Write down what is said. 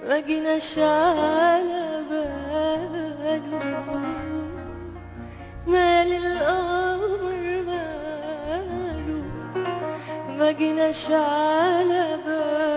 ما جيناش على باله، مال القمر ماله، ما جيناش على باله.